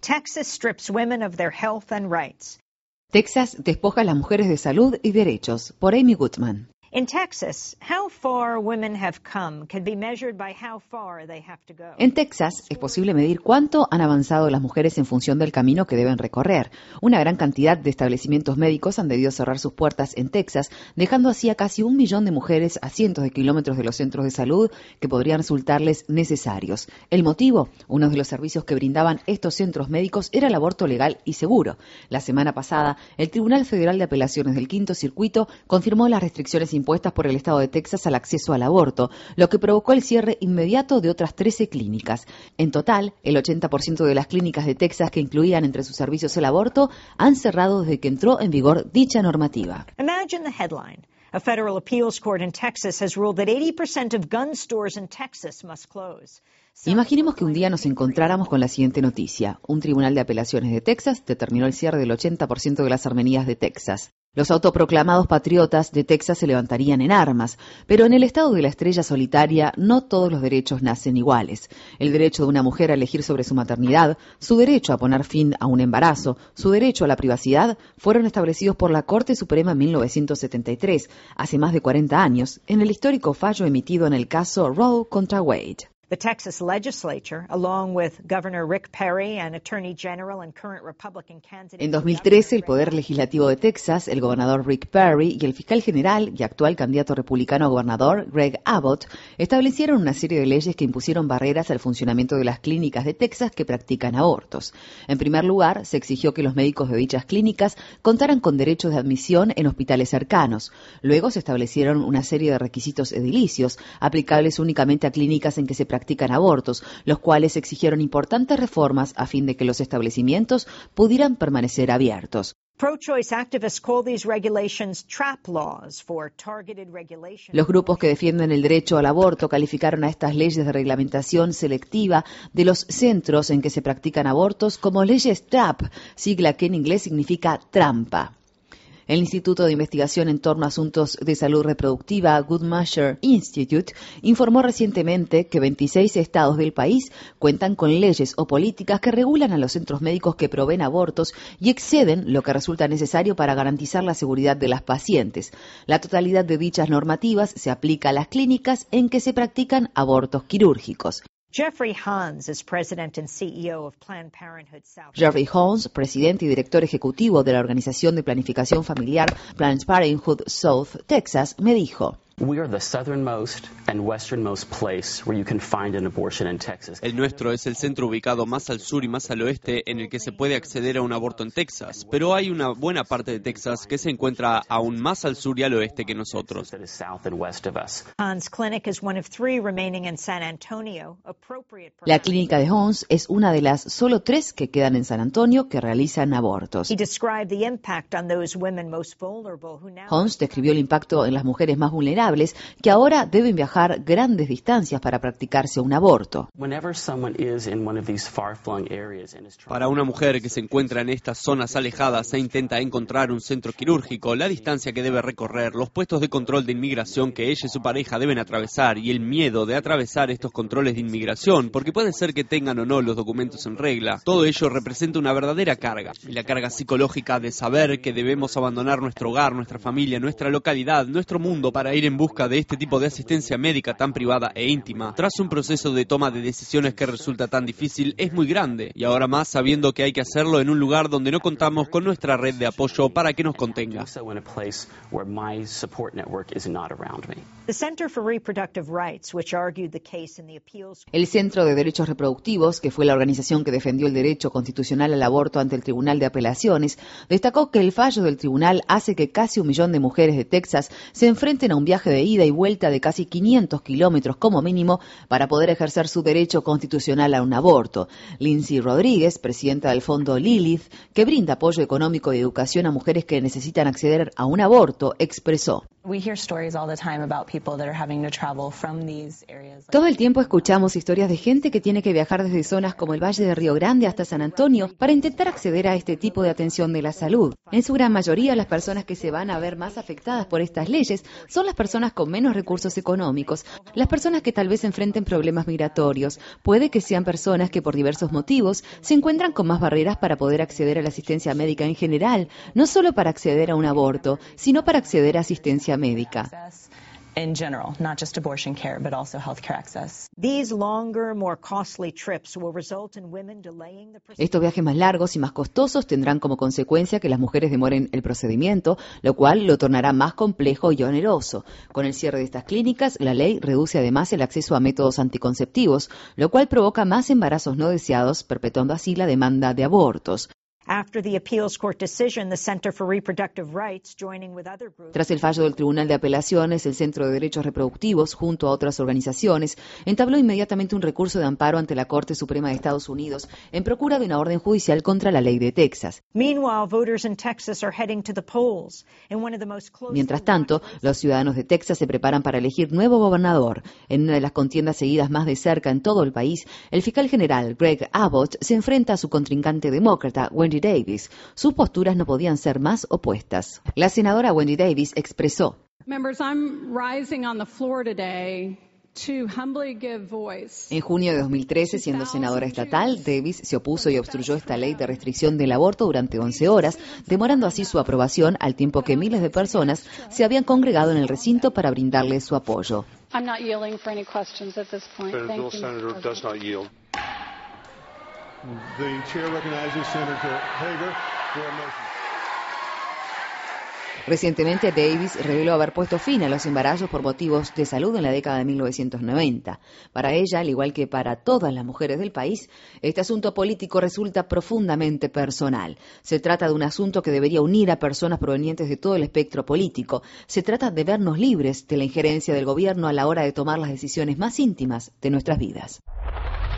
Texas strips women of their health and rights. Texas despoja a las mujeres de salud y derechos, por Amy Goodman. In Texas, how far women have come can be measured by how far they have to go. En Texas es posible medir cuánto han avanzado las mujeres en función del camino que deben recorrer. Una gran cantidad de establecimientos médicos han debido cerrar sus puertas en Texas, dejando así a casi 1 millón de mujeres a cientos de kilómetros de los centros de salud que podrían resultarles necesarios. El motivo, uno de los servicios que brindaban estos centros médicos era el aborto legal y seguro. La semana pasada, el Tribunal Federal de Apelaciones del Quinto Circuito confirmó las restricciones impuestas por el estado de Texas al acceso al aborto, lo que provocó el cierre inmediato de otras 13 clínicas. En total, el 80% de las clínicas de Texas que incluían entre sus servicios el aborto han cerrado desde que entró en vigor dicha normativa. Imagine the headline. A federal appeals court in Texas has ruled that 80% of gun stores in Texas must close. Imaginemos que un día nos encontráramos con la siguiente noticia. Un tribunal de apelaciones de Texas determinó el cierre del 80% de las armerías de Texas. Los autoproclamados patriotas de Texas se levantarían en armas, pero en el estado de la estrella solitaria no todos los derechos nacen iguales. El derecho de una mujer a elegir sobre su maternidad, su derecho a poner fin a un embarazo, su derecho a la privacidad, fueron establecidos por la Corte Suprema en 1973, hace más de 40 años, en el histórico fallo emitido en el caso Roe contra Wade. The Texas legislature, along with Governor Rick Perry and Attorney General and current Republican candidate. En 2013, el Poder Legislativo de Texas, el gobernador Rick Perry y el fiscal general y actual candidato republicano a gobernador Greg Abbott establecieron una serie de leyes que impusieron barreras al funcionamiento de las clínicas de Texas que practican abortos. En primer lugar, se exigió que los médicos de dichas clínicas contaran con derechos de admisión en hospitales cercanos. Luego se establecieron una serie de requisitos edilicios aplicables únicamente a clínicas en que se practican abortos, los cuales exigieron importantes reformas a fin de que los establecimientos pudieran permanecer abiertos. Pro-choice activists call these regulations trap laws for targeted regulation. Los grupos que defienden el derecho al aborto calificaron a estas leyes de reglamentación selectiva de los centros en que se practican abortos como leyes TRAP, sigla que en inglés significa trampa. El Instituto de Investigación en torno a Asuntos de Salud Reproductiva, Guttmacher Institute, informó recientemente que 26 estados del país cuentan con leyes o políticas que regulan a los centros médicos que proveen abortos y exceden lo que resulta necesario para garantizar la seguridad de las pacientes. La totalidad de dichas normativas se aplica a las clínicas en que se practican abortos quirúrgicos. Jeffrey Hans is president and CEO of Planned Parenthood South. Jeffrey Hans, presidente y director ejecutivo de la Organización de Planificación Familiar Planned Parenthood South Texas, me dijo: We are the southernmost and westernmost place where you can find an abortion in Texas. El nuestro es el centro ubicado más al sur y más al oeste en el que se puede acceder a un aborto en Texas, pero hay una buena parte de Texas que se encuentra aún más al sur y al oeste que nosotros. Hans Clinic is one of 3 remaining in San Antonio. La clínica de Hans es una de las solo 3 que quedan en San Antonio que realizan abortos. He described the impact on those women most vulnerable who now. Hans describió el impacto en las mujeres más vulnerables que ahora deben viajar grandes distancias para practicarse un aborto. Para una mujer que se encuentra en estas zonas alejadas e intenta encontrar un centro quirúrgico, la distancia que debe recorrer, los puestos de control de inmigración que ella y su pareja deben atravesar y el miedo de atravesar estos controles de inmigración, porque puede ser que tengan o no los documentos en regla, todo ello representa una verdadera carga. Y la carga psicológica de saber que debemos abandonar nuestro hogar, nuestra familia, nuestra localidad, nuestro mundo para ir en busca de este tipo de asistencia médica tan privada e íntima, tras un proceso de toma de decisiones que resulta tan difícil, es muy grande, y ahora más sabiendo que hay que hacerlo en un lugar donde no contamos con nuestra red de apoyo para que nos contenga. El Centro de Derechos Reproductivos, que fue la organización que defendió el derecho constitucional al aborto ante el Tribunal de Apelaciones, destacó que el fallo del tribunal hace que casi 1 millón de mujeres de Texas se enfrenten a un viaje de ida y vuelta de casi 500 kilómetros como mínimo para poder ejercer su derecho constitucional a un aborto. Lindsay Rodríguez, presidenta del fondo Lilith, que brinda apoyo económico y educación a mujeres que necesitan acceder a un aborto, expresó: todo el tiempo escuchamos historias de gente que tiene que viajar desde zonas como el Valle de Río Grande hasta San Antonio para intentar acceder a este tipo de atención de la salud. En su gran mayoría, las personas que se van a ver más afectadas por estas leyes son las personas personas con menos recursos económicos, las personas que tal vez enfrenten problemas migratorios. Puede que sean personas que por diversos motivos se encuentran con más barreras para poder acceder a la asistencia médica en general, no solo para acceder a un aborto, sino para acceder a asistencia médica. In general, not just abortion care, but also healthcare access. These longer, more costly trips will result in women delaying the procedure. Estos viajes más largos y más costosos tendrán como consecuencia que las mujeres demoren el procedimiento, lo cual lo tornará más complejo y oneroso. Con el cierre de estas clínicas, la ley reduce además el acceso a métodos anticonceptivos, lo cual provoca más embarazos no deseados, perpetuando así la demanda de abortos. After the appeals court decision, the Center for Reproductive Rights, joining with other groups. Tras el fallo del Tribunal de Apelaciones, el Centro de Derechos Reproductivos, junto a otras organizaciones, entabló inmediatamente un recurso de amparo ante la Corte Suprema de Estados Unidos en procura de una orden judicial contra la ley de Texas. Meanwhile, voters in Texas are heading to the polls. In one of the most closely Mientras tanto, los ciudadanos de Texas se preparan para elegir nuevo gobernador. En una de las contiendas seguidas más de cerca en todo el país, el fiscal general Greg Abbott se enfrenta a su contrincante demócrata, Wendy Davis. Sus posturas no podían ser más opuestas. La senadora Wendy Davis expresó: Members, I'm rising on the floor today to humbly give voice. En junio de 2013, siendo senadora estatal, Davis se opuso y obstruyó esta ley de restricción del aborto durante 11 horas, demorando así su aprobación al tiempo que miles de personas se habían congregado en el recinto para brindarle su apoyo. I'm not yielding for any questions at this point. The Thank you, senator Mr. does President. not yield. The chair recognizes Senator Hager for a motion. Recientemente, Davis reveló haber puesto fin a los embarazos por motivos de salud en la década de 1990. Para ella, al igual que para todas las mujeres del país, este asunto político resulta profundamente personal. Se trata de un asunto que debería unir a personas provenientes de todo el espectro político. Se trata de vernos libres de la injerencia del gobierno a la hora de tomar las decisiones más íntimas de nuestras vidas.